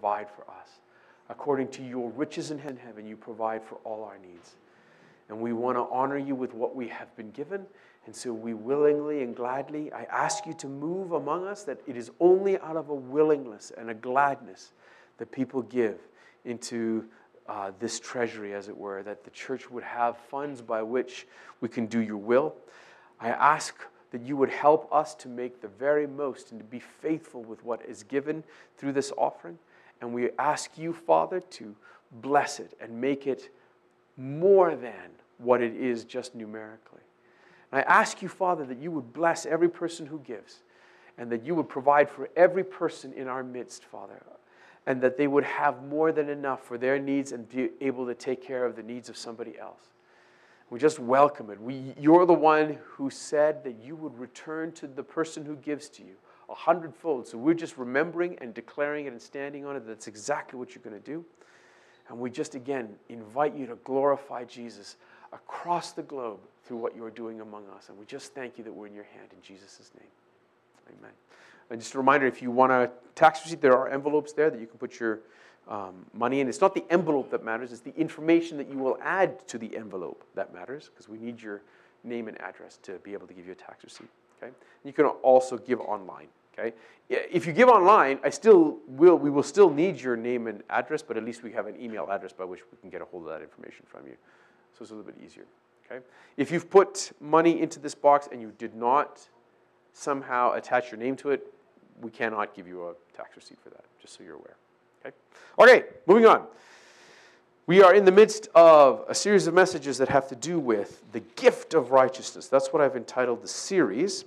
provide for us. According to your riches in heaven, you provide for all our needs. And we want to honor you with what we have been given. And so we willingly and gladly, I ask you to move among us, that it is only out of a willingness and a gladness that people give into this treasury, as it were, that the church would have funds by which we can do your will. I ask that you would help us to make the very most and to be faithful with what is given through this offering. And we ask you, Father, to bless it and make it more than what it is just numerically. And I ask you, Father, that you would bless every person who gives, and that you would provide for every person in our midst, Father, and that they would have more than enough for their needs and be able to take care of the needs of somebody else. We just welcome it. You're the one who said that you would return to the person who gives to you 100-fold. So we're just remembering and declaring it and standing on it. That's exactly what you're going to do. And we just, again, invite you to glorify Jesus across the globe through what you're doing among us. And we just thank you that we're in your hand in Jesus' name. Amen. And just a reminder, if you want a tax receipt, there are envelopes there that you can put your money in. It's not the envelope that matters. It's the information that you will add to the envelope that matters, because we need your name and address to be able to give you a tax receipt. Okay? And you can also give online. Okay? If you give online, we will still need your name and address, but at least we have an email address by which we can get a hold of that information from you. So it's a little bit easier. Okay? If you've put money into this box and you did not somehow attach your name to it, we cannot give you a tax receipt for that, just so you're aware. Okay, moving on. We are in the midst of a series of messages that have to do with the gift of righteousness. That's what I've entitled the series.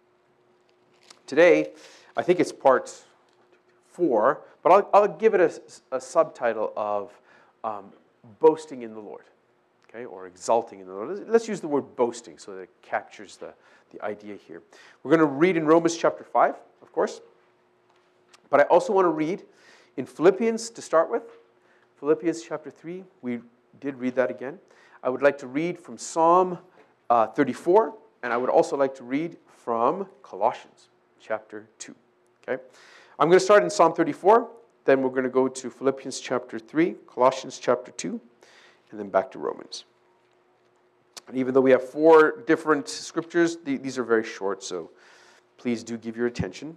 Today, I think it's part 4, but I'll give it a subtitle of boasting in the Lord, okay, or exalting in the Lord. Let's use the word boasting so that it captures the idea here. We're going to read in Romans chapter 5, of course, but I also want to read in Philippians to start with. Philippians chapter 3, we did read that again. I would like to read from Psalm 34, and I would also like to read from Colossians chapter 2. Okay? I'm going to start in Psalm 34, then we're going to go to Philippians chapter 3, Colossians chapter 2, and then back to Romans. And even though we have 4 different scriptures, these are very short, so please do give your attention.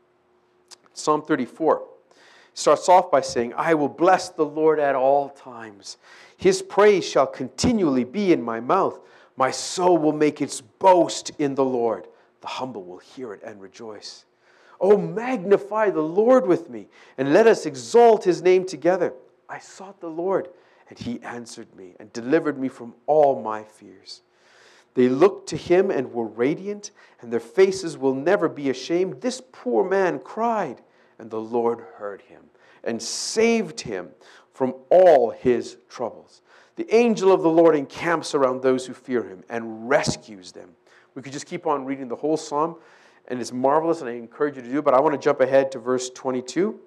Psalm 34 starts off by saying, I will bless the Lord at all times. His praise shall continually be in my mouth. My soul will make its boast in the Lord. The humble will hear it and rejoice. Oh, magnify the Lord with me, and let us exalt his name together. I sought the Lord, and he answered me and delivered me from all my fears. They looked to him and were radiant, and their faces will never be ashamed. This poor man cried, and the Lord heard him and saved him from all his troubles. The angel of the Lord encamps around those who fear him and rescues them. We could just keep on reading the whole psalm, and it's marvelous, and I encourage you to do, but I want to jump ahead to verse 22.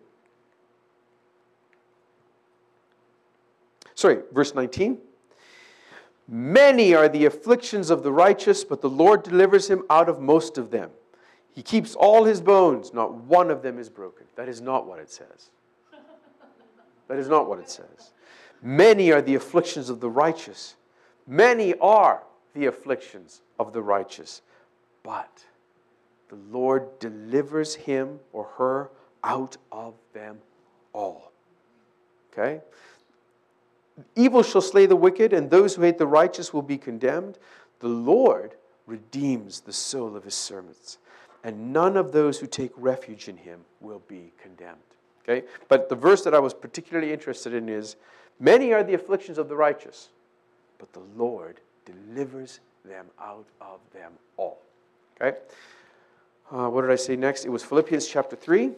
Verse 19. Many are the afflictions of the righteous, but the Lord delivers him out of most of them. He keeps all his bones, not one of them is broken. That is not what it says. That is not what it says. Many are the afflictions of the righteous. Many are the afflictions of the righteous. But the Lord delivers him or her out of them all. Okay? Evil shall slay the wicked, and those who hate the righteous will be condemned. The Lord redeems the soul of his servants, and none of those who take refuge in him will be condemned. Okay? But the verse that I was particularly interested in is, many are the afflictions of the righteous, but the Lord delivers them out of them all. Okay? What did I say next? It was Philippians chapter 3.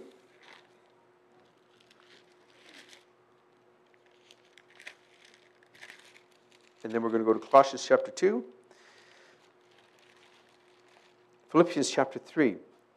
And then we're going to go to Colossians chapter 2. Philippians chapter 3.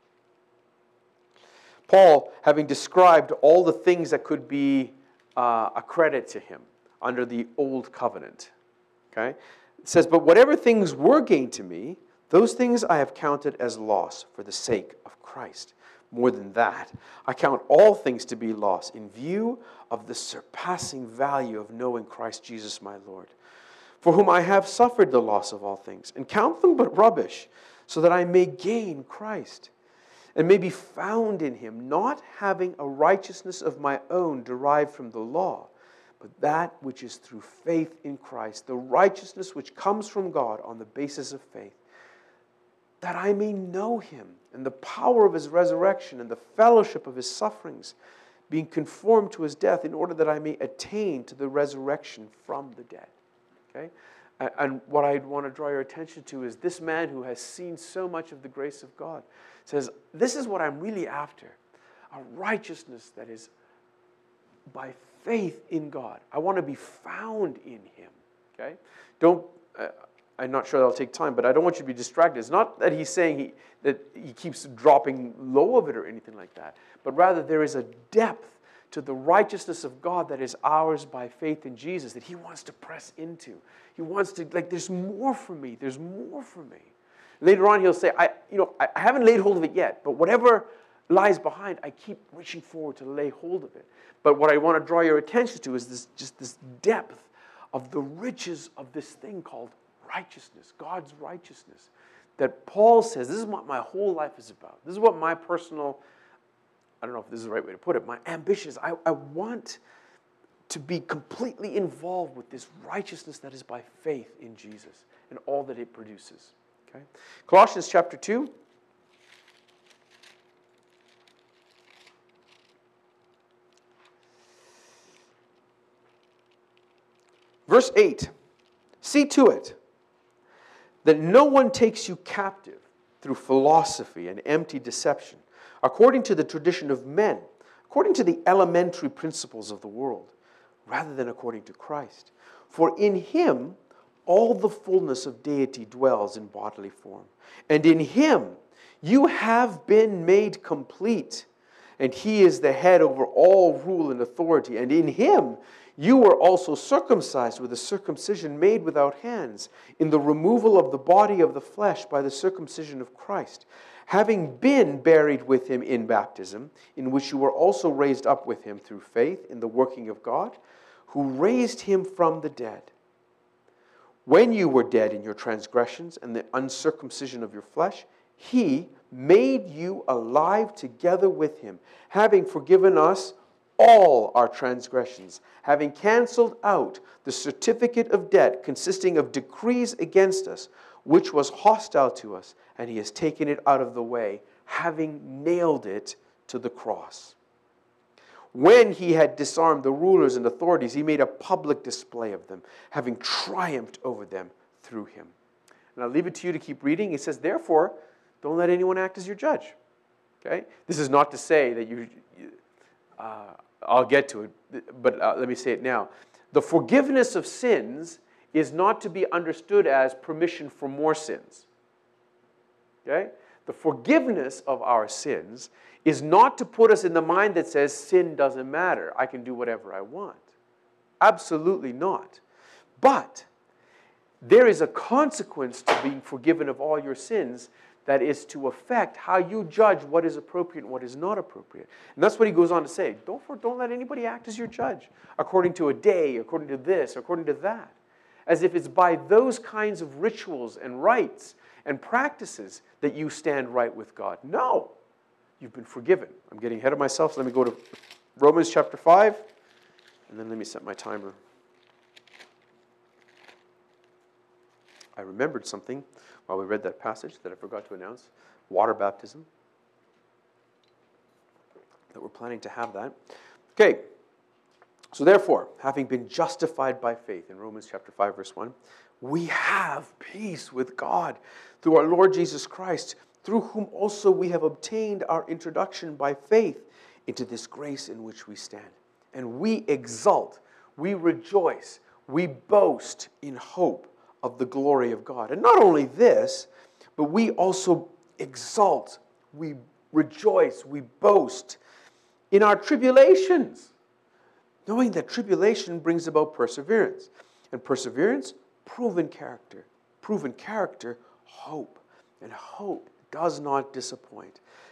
Paul, having described all the things that could be a credit to him under the old covenant, okay, it says, but whatever things were gained to me, those things I have counted as loss for the sake of Christ. More than that, I count all things to be lost in view of the surpassing value of knowing Christ Jesus my Lord, for whom I have suffered the loss of all things, and count them but rubbish, so that I may gain Christ, and may be found in him, not having a righteousness of my own derived from the law, but that which is through faith in Christ, the righteousness which comes from God on the basis of faith, that I may know him and the power of his resurrection and the fellowship of his sufferings, being conformed to his death, in order that I may attain to the resurrection from the dead. Okay? And what I want to draw your attention to is this man who has seen so much of the grace of God says, this is what I'm really after, a righteousness that is by faith in God. I want to be found in him. Okay? I'm not sure that'll take time, but I don't want you to be distracted. It's not that he's saying that he keeps dropping low of it or anything like that, but rather there is a depth to the righteousness of God that is ours by faith in Jesus that he wants to press into. He wants to, there's more for me. There's more for me. Later on, he'll say, I haven't laid hold of it yet, but whatever lies behind, I keep reaching forward to lay hold of it. But what I want to draw your attention to is this depth of the riches of this thing called righteousness, God's righteousness, that Paul says, this is what my whole life is about. This is what my personal, I don't know if this is the right way to put it, my ambition is. I want to be completely involved with this righteousness that is by faith in Jesus and all that it produces. Okay? Colossians chapter 2. Verse 8. See to it that no one takes you captive through philosophy and empty deception, according to the tradition of men, according to the elementary principles of the world, rather than according to Christ. For in him all the fullness of deity dwells in bodily form, and in him you have been made complete, and he is the head over all rule and authority, and in him you were also circumcised with a circumcision made without hands, in the removal of the body of the flesh by the circumcision of Christ, having been buried with him in baptism, in which you were also raised up with him through faith in the working of God, who raised him from the dead. When you were dead in your transgressions and the uncircumcision of your flesh, he made you alive together with him, having forgiven us all our transgressions, having canceled out the certificate of debt consisting of decrees against us, which was hostile to us, and he has taken it out of the way, having nailed it to the cross. When he had disarmed the rulers and authorities, he made a public display of them, having triumphed over them through him. And I'll leave it to you to keep reading. He says, therefore, don't let anyone act as your judge. Okay? This is not to say that I'll get to it, but let me say it now. The forgiveness of sins is not to be understood as permission for more sins. Okay? The forgiveness of our sins is not to put us in the mind that says sin doesn't matter. I can do whatever I want. Absolutely not. But there is a consequence to being forgiven of all your sins that is to affect how you judge what is appropriate and what is not appropriate. And that's what he goes on to say. Don't let anybody act as your judge, according to a day, according to this, according to that. As if it's by those kinds of rituals and rites and practices that you stand right with God. No, you've been forgiven. I'm getting ahead of myself, so let me go to Romans chapter 5, and then let me set my timer. I remembered something while we read that passage that I forgot to announce. Water baptism. That we're planning to have that. Okay. So therefore, having been justified by faith, in Romans chapter 5, verse 1, we have peace with God through our Lord Jesus Christ, through whom also we have obtained our introduction by faith into this grace in which we stand. And we exult, we rejoice, we boast in hope of the glory of God. And not only this, but we also exult, we rejoice, we boast in our tribulations, knowing that tribulation brings about perseverance, and perseverance, proven character, hope, and hope does not disappoint,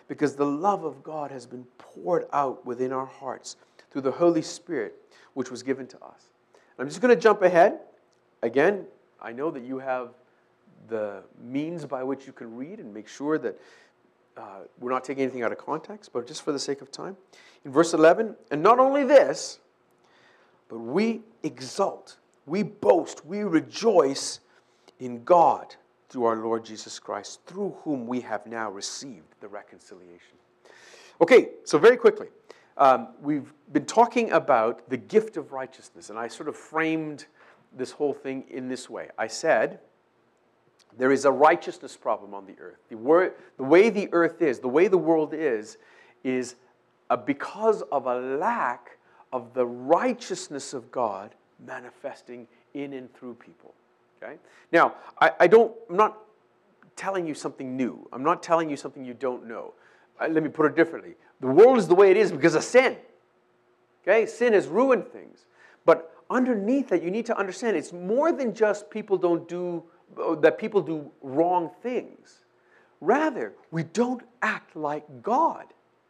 because the love of God has been poured out within our hearts through the Holy Spirit, which was given to us. I'm just going to jump ahead. Again, I know that you have the means by which you can read and make sure that we're not taking anything out of context, but just for the sake of time. In verse 11, and not only this, but we exult, we boast, we rejoice in God through our Lord Jesus Christ, through whom we have now received the reconciliation. Okay, so very quickly, we've been talking about the gift of righteousness, and I sort of framed this whole thing in this way. I said, there is a righteousness problem on the earth. The way the earth is, the way the world is because of a lack of the righteousness of God manifesting in and through people. Okay? Now, I'm not telling you something new. I'm not telling you something you don't know. Let me put it differently. The world is the way it is because of sin. Okay? Sin has ruined things. But underneath that, you need to understand it's more than just people do wrong things. Rather, we don't act like God.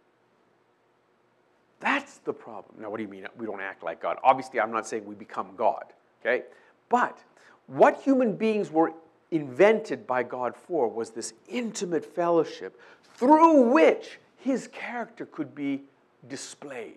That's the problem. Now, what do you mean we don't act like God? Obviously, I'm not saying we become God, okay? But what human beings were invented by God for was this intimate fellowship through which His character could be displayed.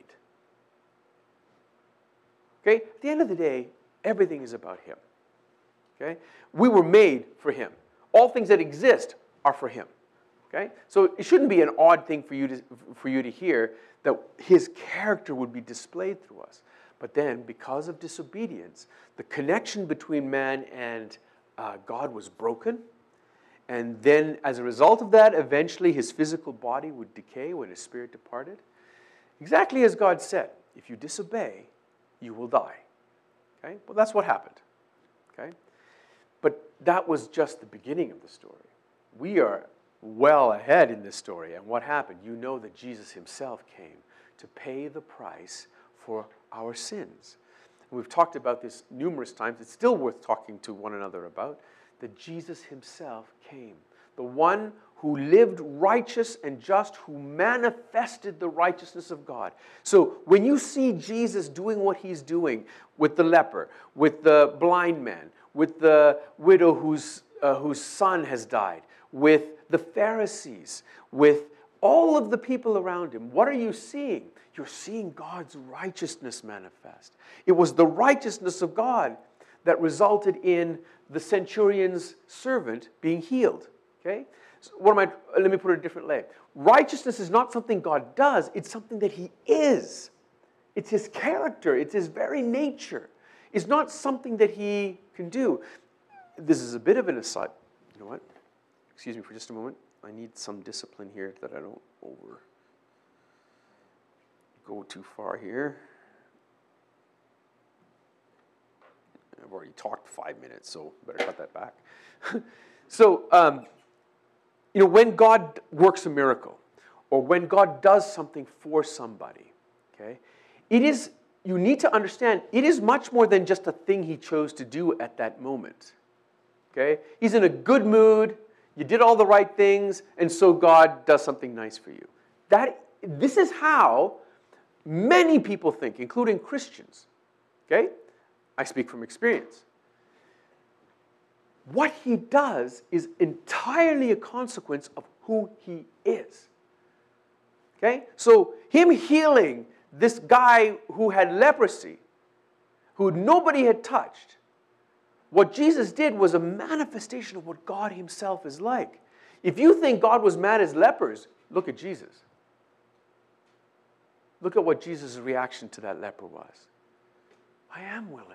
Okay? At the end of the day, everything is about Him. Okay? We were made for Him. All things that exist are for Him. Okay? So it shouldn't be an odd thing for you to hear that His character would be displayed through us. But then, because of disobedience, the connection between man and God was broken. And then, as a result of that, eventually His physical body would decay when His spirit departed. Exactly as God said, if you disobey, you will die. Okay? Well, that's what happened. Okay? But that was just the beginning of the story. We are well ahead in this story. And what happened? You know that Jesus Himself came to pay the price for our sins. And we've talked about this numerous times. It's still worth talking to one another about, that Jesus Himself came. The one who lived righteous and just, who manifested the righteousness of God. So when you see Jesus doing what He's doing with the leper, with the blind man, with the widow whose son has died, with the Pharisees, with all of the people around Him, what are you seeing? You're seeing God's righteousness manifest. It was the righteousness of God that resulted in the centurion's servant being healed. Okay? So let me put it a different way. Righteousness is not something God does, it's something that He is. It's His character, it's His very nature. It's not something that He can do. This is a bit of an aside. You know what? Excuse me for just a moment. I need some discipline here that I don't go too far here. I've already talked 5 minutes, so better cut that back. So, when God works a miracle, or when God does something for somebody, okay, you need to understand, it is much more than just a thing He chose to do at that moment. Okay? He's in a good mood, you did all the right things, and so God does something nice for you. This is how many people think, including Christians. Okay? I speak from experience. What He does is entirely a consequence of who He is. Okay? So Him healing this guy who had leprosy, who nobody had touched, what Jesus did was a manifestation of what God Himself is like. If you think God was mad as lepers, look at Jesus. Look at what Jesus' reaction to that leper was. I am willing.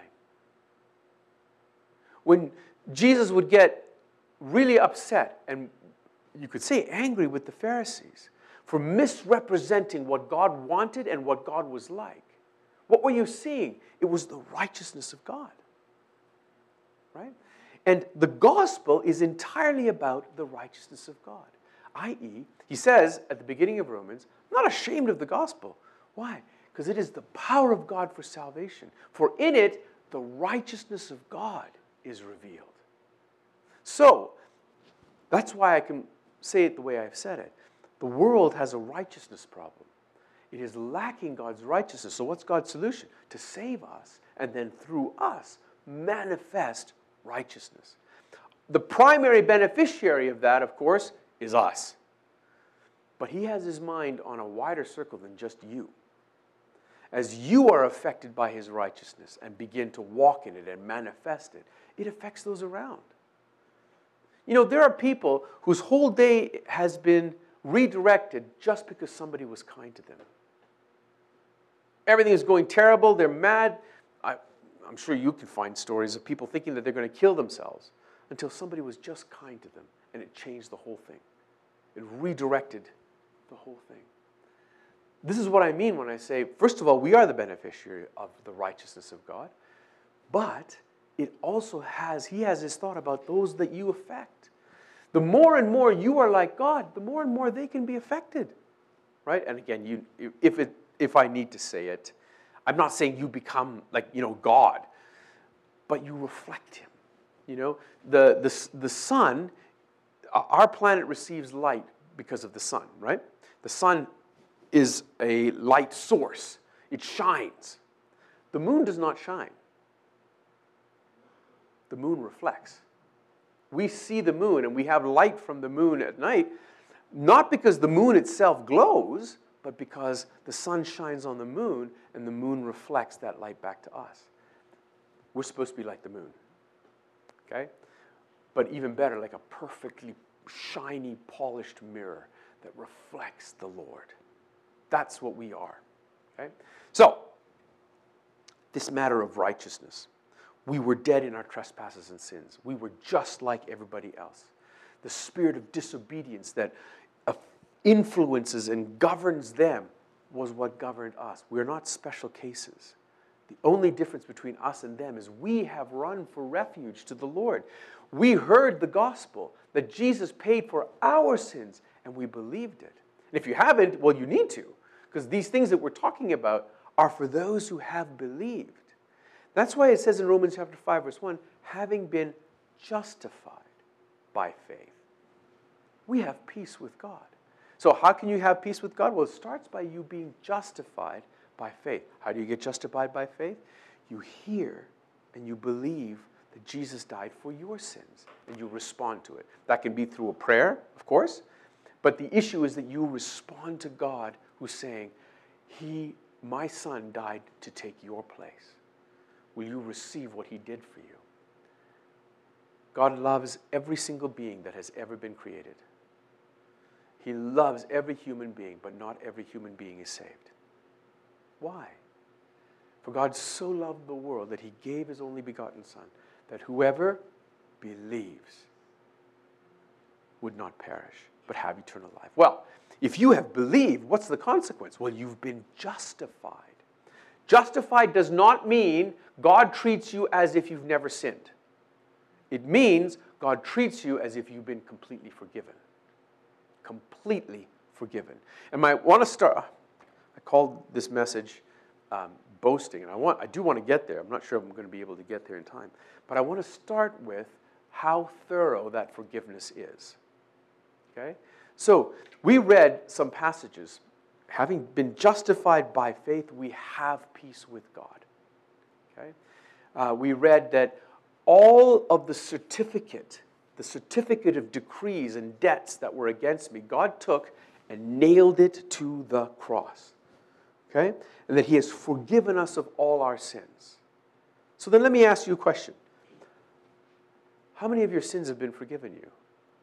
When Jesus would get really upset, and you could say angry with the Pharisees for misrepresenting what God wanted and what God was like, what were you seeing? It was the righteousness of God. Right? And the gospel is entirely about the righteousness of God. I.e., He says at the beginning of Romans, I'm not ashamed of the gospel. Why? Because it is the power of God for salvation. For in it, the righteousness of God is revealed. So, that's why I can say it the way I've said it. The world has a righteousness problem. It is lacking God's righteousness. So what's God's solution? To save us and then through us manifest righteousness. The primary beneficiary of that, of course, is us. But he has his mind on a wider circle than just you. As you are affected by his righteousness and begin to walk in it and manifest it, it affects those around. You know, there are people whose whole day has been redirected just because somebody was kind to them. Everything is going terrible, they're mad. I'm sure you can find stories of people thinking that they're going to kill themselves until somebody was just kind to them and it changed the whole thing. It redirected the whole thing. This is what I mean when I say, first of all, we are the beneficiary of the righteousness of God, but it also he has his thought about those that you affect. The more and more you are like God, the more and more they can be affected, right? And again, if I need to say it, I'm not saying you become like, God, but you reflect him. The sun, our planet receives light because of the sun, right? The sun is a light source. It shines. The moon does not shine. The moon reflects. We see the moon and we have light from the moon at night, not because the moon itself glows, but because the sun shines on the moon and the moon reflects that light back to us. We're supposed to be like the moon, okay? But even better, like a perfectly shiny, polished mirror that reflects the Lord. That's what we are, okay? So, this matter of righteousness. We were dead in our trespasses and sins. We were just like everybody else. The spirit of disobedience that influences and governs them was what governed us. We're not special cases. The only difference between us and them is we have run for refuge to the Lord. We heard the gospel that Jesus paid for our sins, and we believed it. And if you haven't, well, you need to, because these things that we're talking about are for those who have believed. That's why it says in Romans chapter 5, verse 1, having been justified by faith, we have peace with God. So how can you have peace with God? Well, it starts by you being justified by faith. How do you get justified by faith? You hear and you believe that Jesus died for your sins, and you respond to it. That can be through a prayer, of course, but the issue is that you respond to God who's saying, my son died to take your place. Will you receive what he did for you? God loves every single being that has ever been created. He loves every human being, but not every human being is saved. Why? For God so loved the world that he gave his only begotten Son, that whoever believes would not perish, but have eternal life. Well, if you have believed, what's the consequence? Well, you've been justified. Justified does not mean God treats you as if you've never sinned. It means God treats you as if you've been completely forgiven. Completely forgiven. And I want to start, I called this message boasting, and I do want to get there. I'm not sure if I'm going to be able to get there in time. But I want to start with how thorough that forgiveness is. Okay? So, we read some passages. Having been justified by faith, we have peace with God. Okay? We read that all of the certificate of decrees and debts that were against me, God took and nailed it to the cross. Okay? And that he has forgiven us of all our sins. So then let me ask you a question. How many of your sins have been forgiven you?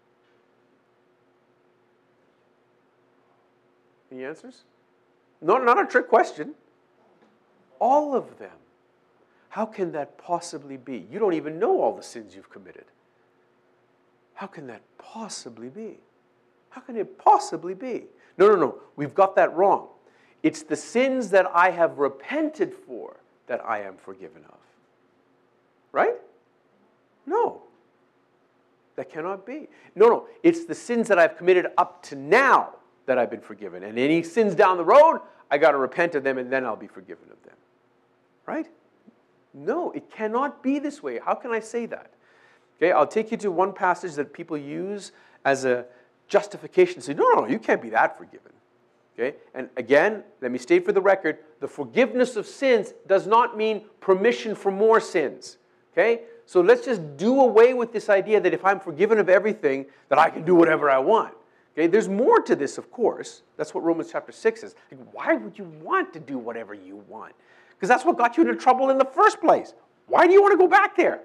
Any answers? No, not a trick question. All of them. How can that possibly be? You don't even know all the sins you've committed. How can that possibly be? How can it possibly be? No. We've got that wrong. It's the sins that I have repented for that I am forgiven of. Right? No. That cannot be. No. It's the sins that I've committed up to now that I've been forgiven. And any sins down the road, I got to repent of them and then I'll be forgiven of them. Right? No, it cannot be this way. How can I say that? Okay, I'll take you to one passage that people use as a justification. Say, no, you can't be that forgiven. Okay? And again, let me state for the record, the forgiveness of sins does not mean permission for more sins. Okay? So let's just do away with this idea that if I'm forgiven of everything, that I can do whatever I want. Okay? There's more to this, of course. That's what Romans chapter 6 is. Like, why would you want to do whatever you want? Because that's what got you into trouble in the first place. Why do you want to go back there?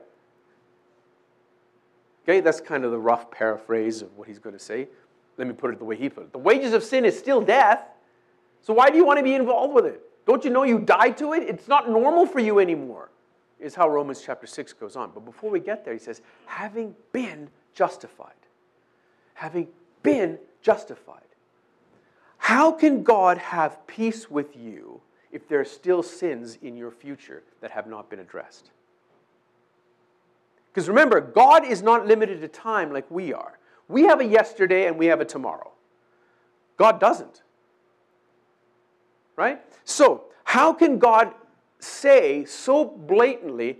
Okay, that's kind of the rough paraphrase of what he's going to say. Let me put it the way he put it. The wages of sin is still death. So why do you want to be involved with it? Don't you know you died to it? It's not normal for you anymore, is how Romans chapter 6 goes on. But before we get there, he says, having been justified. Having been justified. How can God have peace with you if there are still sins in your future that have not been addressed? Because remember, God is not limited to time like we are. We have a yesterday and we have a tomorrow. God doesn't. Right? So, how can God say so blatantly,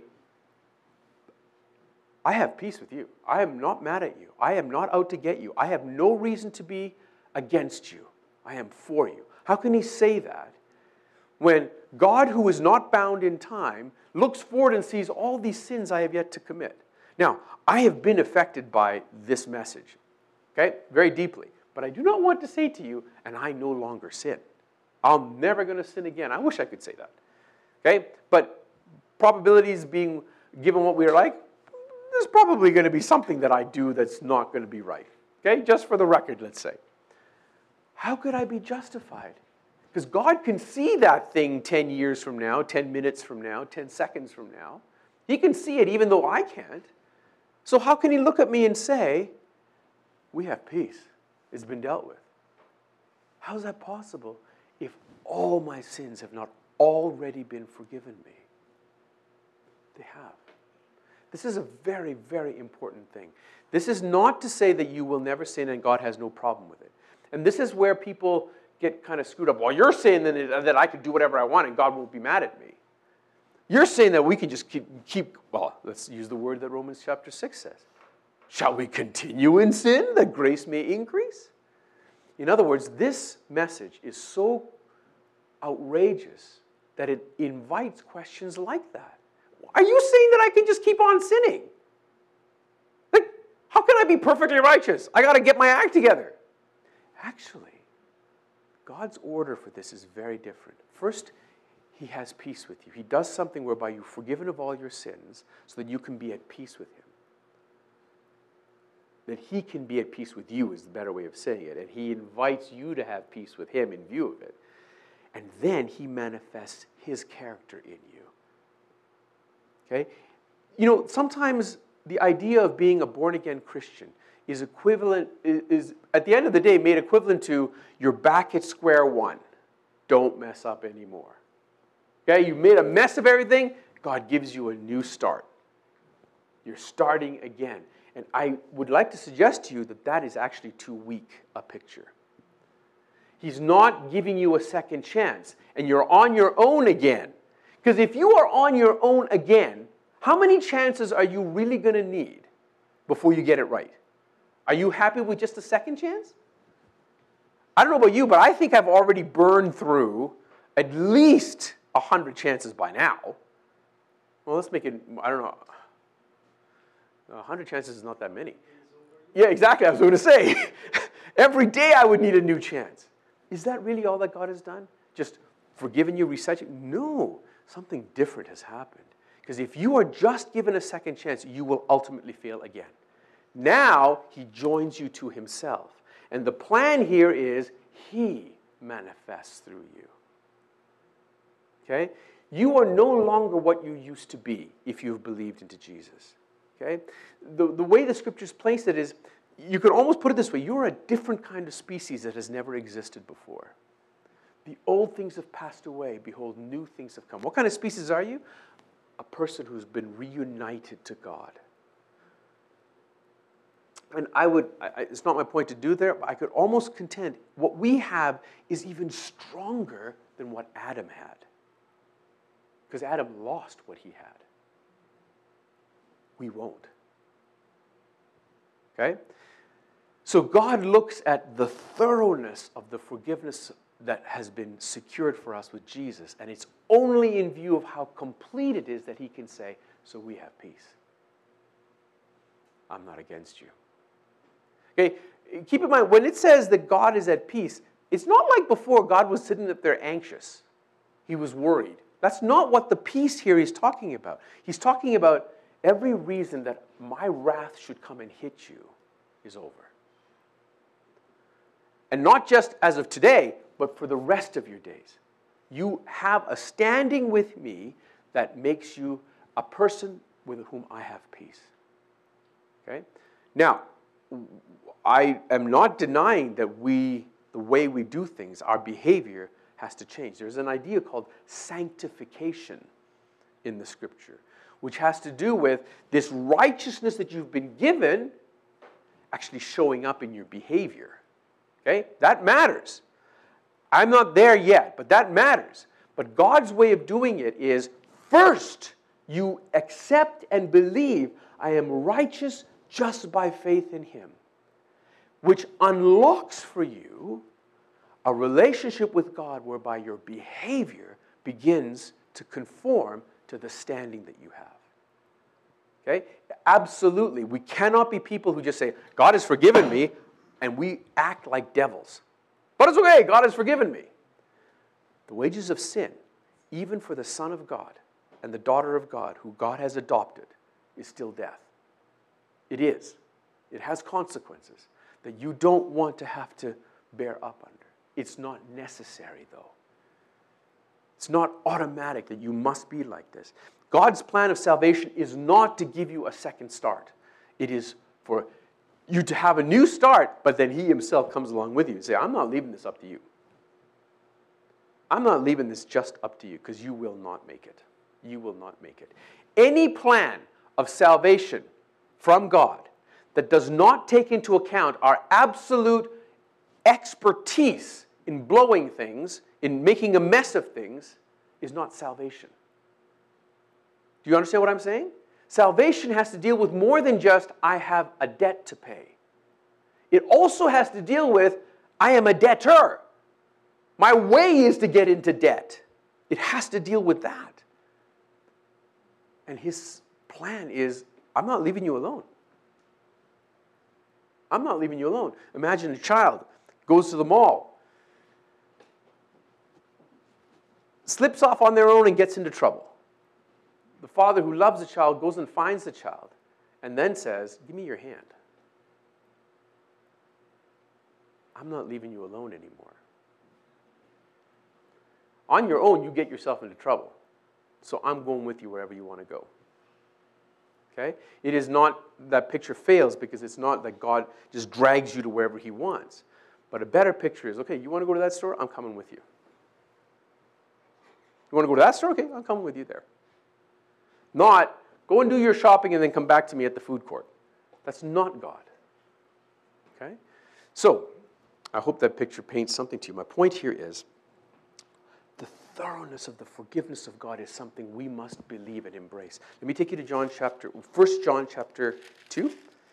I have peace with you. I am not mad at you. I am not out to get you. I have no reason to be against you. I am for you. How can he say that when God, who is not bound in time, looks forward and sees all these sins I have yet to commit? Now, I have been affected by this message, okay, very deeply. But I do not want to say to you, and I no longer sin. I'm never going to sin again. I wish I could say that, okay? But probabilities being given what we are like, there's probably going to be something that I do that's not going to be right, okay? Just for the record, let's say. How could I be justified? Because God can see that thing 10 years from now, 10 minutes from now, 10 seconds from now. He can see it even though I can't. So how can he look at me and say, we have peace. It's been dealt with. How is that possible if all my sins have not already been forgiven me? They have. This is a very, very important thing. This is not to say that you will never sin and God has no problem with it. And this is where people get kind of screwed up. Well, you're saying that I could do whatever I want and God won't be mad at me. You're saying that we can just keep, well, let's use the word that Romans chapter 6 says. Shall we continue in sin that grace may increase? In other words, this message is so outrageous that it invites questions like that. Are you saying that I can just keep on sinning? Like, how can I be perfectly righteous? I got to get my act together. Actually, God's order for this is very different. First, he has peace with you. He does something whereby you're forgiven of all your sins so that you can be at peace with him. That he can be at peace with you is the better way of saying it. And he invites you to have peace with him in view of it. And then he manifests his character in you. Okay? You know, sometimes the idea of being a born-again Christian is equivalent, is at the end of the day made equivalent to you're back at square one. Don't mess up anymore. Okay, you made a mess of everything. God gives you a new start. You're starting again. And I would like to suggest to you that that is actually too weak a picture. He's not giving you a second chance. And you're on your own again. Because if you are on your own again, how many chances are you really going to need before you get it right? Are you happy with just a second chance? I don't know about you, but I think I've already burned through at least 100 chances by now. Well, let's make it, I don't know. 100 chances is not that many. Yeah, exactly. I was going to say. Every day I would need a new chance. Is that really all that God has done? Just forgiven you, reset you? No. Something different has happened. Because if you are just given a second chance, you will ultimately fail again. Now, he joins you to himself. And the plan here is he manifests through you. Okay? You are no longer what you used to be if you've believed into Jesus. Okay? The way the scriptures place it is, you could almost put it this way, you're a different kind of species that has never existed before. The old things have passed away. Behold, new things have come. What kind of species are you? A person who's been reunited to God. And it's not my point to do there, but I could almost contend what we have is even stronger than what Adam had. Because Adam lost what he had. We won't. Okay? So God looks at the thoroughness of the forgiveness that has been secured for us with Jesus, and it's only in view of how complete it is that he can say, so we have peace. I'm not against you. Okay, keep in mind, when it says that God is at peace, it's not like before God was sitting up there anxious. He was worried. That's not what the peace here he's talking about. He's talking about every reason that my wrath should come and hit you is over. And not just as of today, but for the rest of your days. You have a standing with me that makes you a person with whom I have peace. Okay? Now, I am not denying that the way we do things, our behavior has to change. There's an idea called sanctification in the Scripture, which has to do with this righteousness that you've been given actually showing up in your behavior. Okay? That matters. I'm not there yet, but that matters. But God's way of doing it is, first, you accept and believe I am righteous just by faith in him, which unlocks for you a relationship with God whereby your behavior begins to conform to the standing that you have. Okay? Absolutely. We cannot be people who just say, God has forgiven me, and we act like devils. But it's okay, God has forgiven me. The wages of sin, even for the Son of God and the daughter of God who God has adopted, is still death. It is. It has consequences that you don't want to have to bear up under. It's not necessary, though. It's not automatic that you must be like this. God's plan of salvation is not to give you a second start. It is for you to have a new start, but then he himself comes along with you and say, I'm not leaving this up to you. I'm not leaving this just up to you, because you will not make it. You will not make it. Any plan of salvation from God that does not take into account our absolute expertise in blowing things, in making a mess of things, is not salvation. Do you understand what I'm saying? Salvation has to deal with more than just, I have a debt to pay. It also has to deal with, I am a debtor. My way is to get into debt. It has to deal with that. And his plan is, I'm not leaving you alone. I'm not leaving you alone. Imagine a child goes to the mall, slips off on their own and gets into trouble. The father who loves the child goes and finds the child and then says, give me your hand. I'm not leaving you alone anymore. On your own, you get yourself into trouble. So I'm going with you wherever you want to go. Okay? It is not that picture fails because it's not that God just drags you to wherever he wants. But a better picture is, okay, you want to go to that store? I'm coming with you. You want to go to that store? Okay, I'm coming with you there. Not, go and do your shopping and then come back to me at the food court. That's not God. Okay? So, I hope that picture paints something to you. My point here is, the thoroughness of the forgiveness of God is something we must believe and embrace. Let me take you to 1 John chapter 2.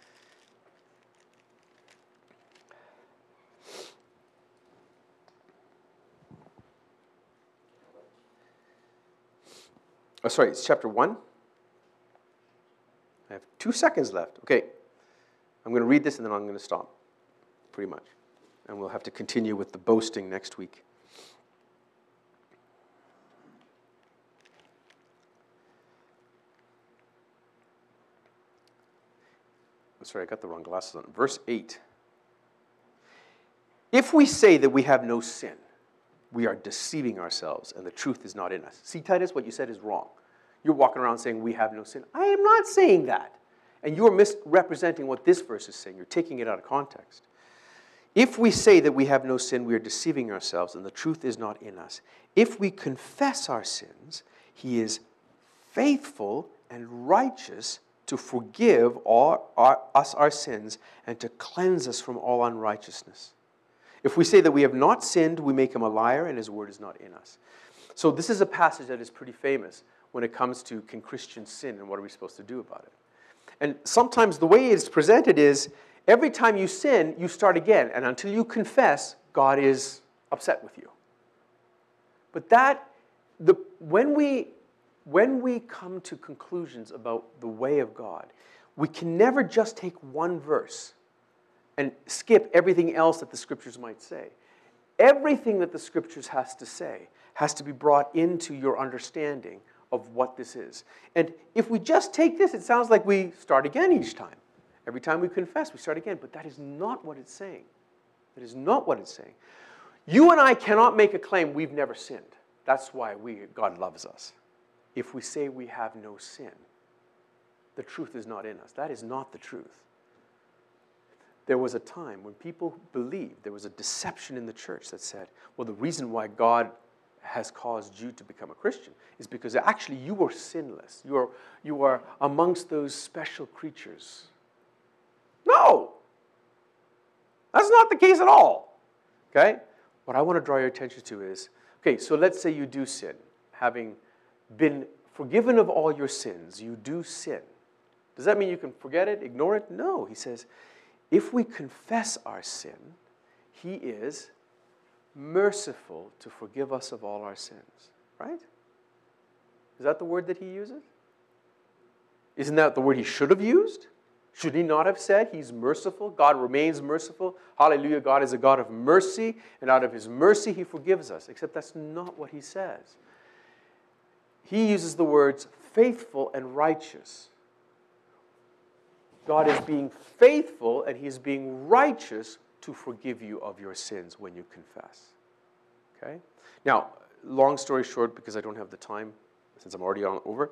Oh, sorry, it's chapter 1. I have 2 seconds left. Okay, I'm going to read this and then I'm going to stop, pretty much. And we'll have to continue with the boasting next week. I'm sorry, I got the wrong glasses on. Verse 8. If we say that we have no sin, we are deceiving ourselves and the truth is not in us. See, Titus, what you said is wrong. You're walking around saying we have no sin. I am not saying that. And you're misrepresenting what this verse is saying. You're taking it out of context. If we say that we have no sin, we are deceiving ourselves and the truth is not in us. If we confess our sins, he is faithful and righteous to forgive us our sins and to cleanse us from all unrighteousness. If we say that we have not sinned, we make him a liar and his word is not in us. So this is a passage that is pretty famous when it comes to, can Christians sin and what are we supposed to do about it? And sometimes the way it's presented is, Every time you sin, you start again. And until you confess, God is upset with you. But when we come to conclusions about the way of God, we can never just take one verse and skip everything else that the Scriptures might say. Everything that the Scriptures has to say has to be brought into your understanding of what this is. And if we just take this, it sounds like we start again each time. Every time we confess, we start again. But that is not what it's saying. That is not what it's saying. You and I cannot make a claim we've never sinned. That's why God loves us. If we say we have no sin, the truth is not in us. That is not the truth. There was a time when people believed, there was a deception in the church that said, well, the reason why God has caused you to become a Christian is because actually you were sinless. You are amongst those special creatures. No! That's not the case at all. Okay? What I want to draw your attention to is, okay, so let's say you do sin. Having been forgiven of all your sins, you do sin. Does that mean you can forget it, ignore it? No. He says, if we confess our sin, He is merciful to forgive us of all our sins. Right? Is that the word that He uses? Isn't that the word He should have used? Should He not have said He's merciful? God remains merciful. Hallelujah, God is a God of mercy, and out of His mercy He forgives us. Except that's not what He says. He uses the words faithful and righteous. God is being faithful and He is being righteous to forgive you of your sins when you confess. Okay? Now, long story short, because I don't have the time, since I'm already over,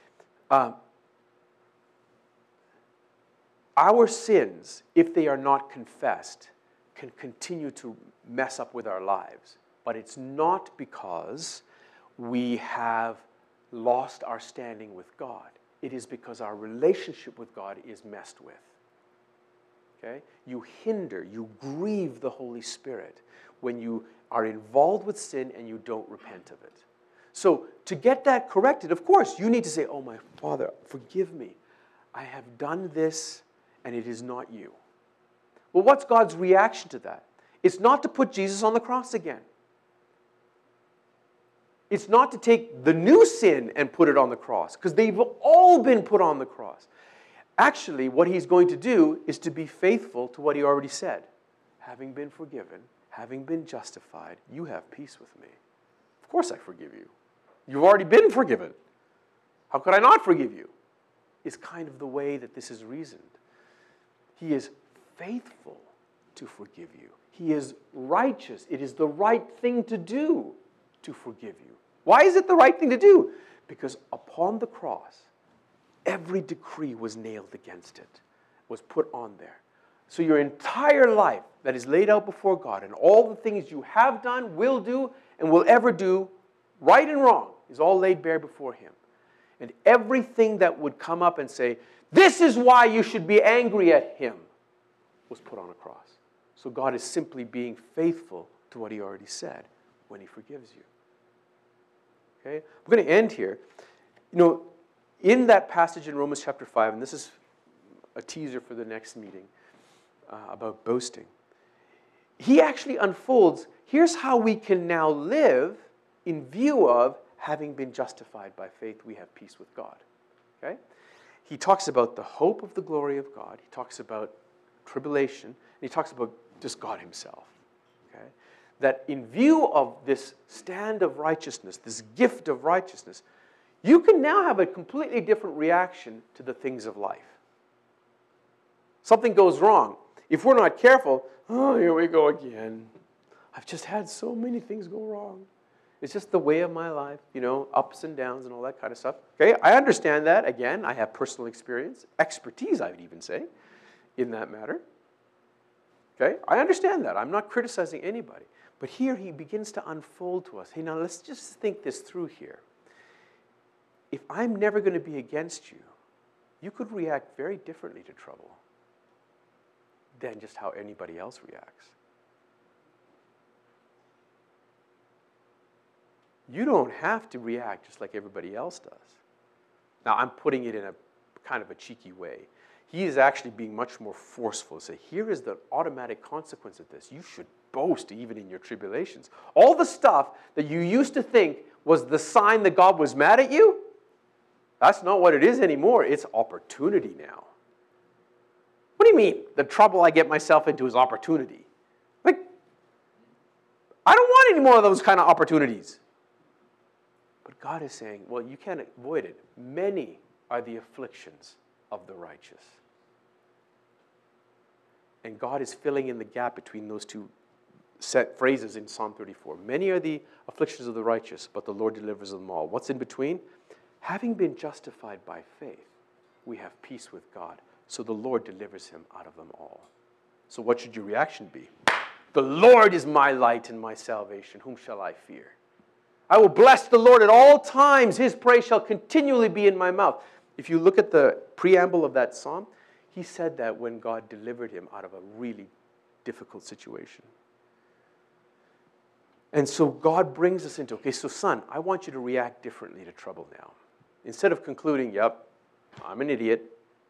our sins, if they are not confessed, can continue to mess up with our lives. But it's not because we have lost our standing with God. It is because our relationship with God is messed with. Okay? You hinder, you grieve the Holy Spirit when you are involved with sin and you don't repent of it. So to get that corrected, of course, you need to say, oh, my Father, forgive me. I have done this and it is not you. Well, what's God's reaction to that? It's not to put Jesus on the cross again. It's not to take the new sin and put it on the cross, because they've all been put on the cross. Actually, what He's going to do is to be faithful to what He already said. Having been forgiven, having been justified, you have peace with me. Of course I forgive you. You've already been forgiven. How could I not forgive you? Is kind of the way that this is reasoned. He is faithful to forgive you. He is righteous. It is the right thing to do to forgive you. Why is it the right thing to do? Because upon the cross, every decree was nailed against it, was put on there. So your entire life that is laid out before God and all the things you have done, will do, and will ever do, right and wrong, is all laid bare before Him. And everything that would come up and say, this is why you should be angry at Him, was put on a cross. So God is simply being faithful to what He already said when He forgives you. Okay? We're going to end here. You know, in that passage in Romans chapter 5, and this is a teaser for the next meeting about boasting, he actually unfolds, here's how we can now live in view of having been justified by faith, we have peace with God. Okay? He talks about the hope of the glory of God. He talks about tribulation. And he talks about just God Himself. Okay? That in view of this stand of righteousness, this gift of righteousness, you can now have a completely different reaction to the things of life. Something goes wrong. If we're not careful, oh, here we go again. I've just had so many things go wrong. It's just the way of my life, you know, ups and downs and all that kind of stuff. Okay, I understand that. Again, I have personal experience, expertise, I would even say, in that matter. Okay, I understand that. I'm not criticizing anybody. But here he begins to unfold to us. Hey, now let's just think this through here. If I'm never going to be against you, you could react very differently to trouble than just how anybody else reacts. You don't have to react just like everybody else does. Now, I'm putting it in a kind of a cheeky way. He is actually being much more forceful. Say, here is the automatic consequence of this. You should boast even in your tribulations. All the stuff that you used to think was the sign that God was mad at you, that's not what it is anymore. It's opportunity now. What do you mean? The trouble I get myself into is opportunity. Like, I don't want any more of those kind of opportunities. But God is saying, well, you can't avoid it. Many are the afflictions of the righteous. And God is filling in the gap between those two set phrases in Psalm 34. Many are the afflictions of the righteous, but the Lord delivers them all. What's in between? Having been justified by faith, we have peace with God. So the Lord delivers him out of them all. So what should your reaction be? The Lord is my light and my salvation. Whom shall I fear? I will bless the Lord at all times. His praise shall continually be in my mouth. If you look at the preamble of that psalm, he said that when God delivered him out of a really difficult situation. And so God brings us into, okay, so son, I want you to react differently to trouble now. Instead of concluding, yep, I'm an idiot,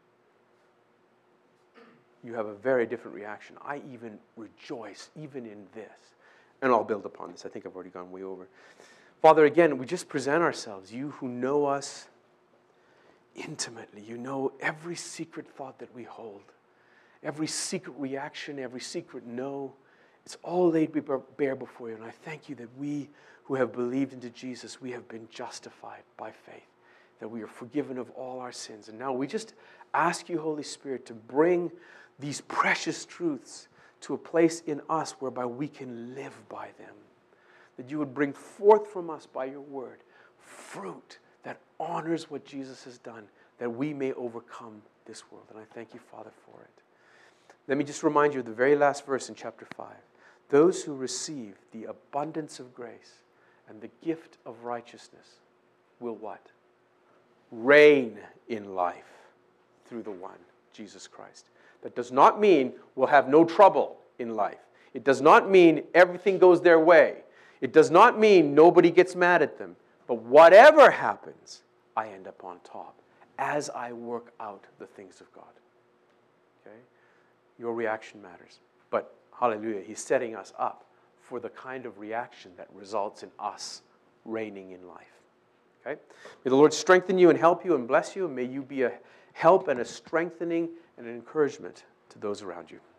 you have a very different reaction. I even rejoice, even in this. And I'll build upon this. I think I've already gone way over. Father, again, we just present ourselves. You who know us intimately. You know every secret thought that we hold. Every secret reaction, every secret no. It's all laid bare before you. And I thank you that we who have believed into Jesus, we have been justified by faith. That we are forgiven of all our sins. And now we just ask you, Holy Spirit, to bring these precious truths to a place in us whereby we can live by them. That you would bring forth from us by your word fruit that honors what Jesus has done, that we may overcome this world. And I thank you, Father, for it. Let me just remind you of the very last verse in chapter 5. Those who receive the abundance of grace and the gift of righteousness will what? Reign in life through the one, Jesus Christ. That does not mean we'll have no trouble in life. It does not mean everything goes their way. It does not mean nobody gets mad at them. But whatever happens, I end up on top as I work out the things of God. Okay? Your reaction matters. But, hallelujah, he's setting us up for the kind of reaction that results in us reigning in life. Okay? May the Lord strengthen you and help you and bless you, and may you be a help and a strengthening and an encouragement to those around you.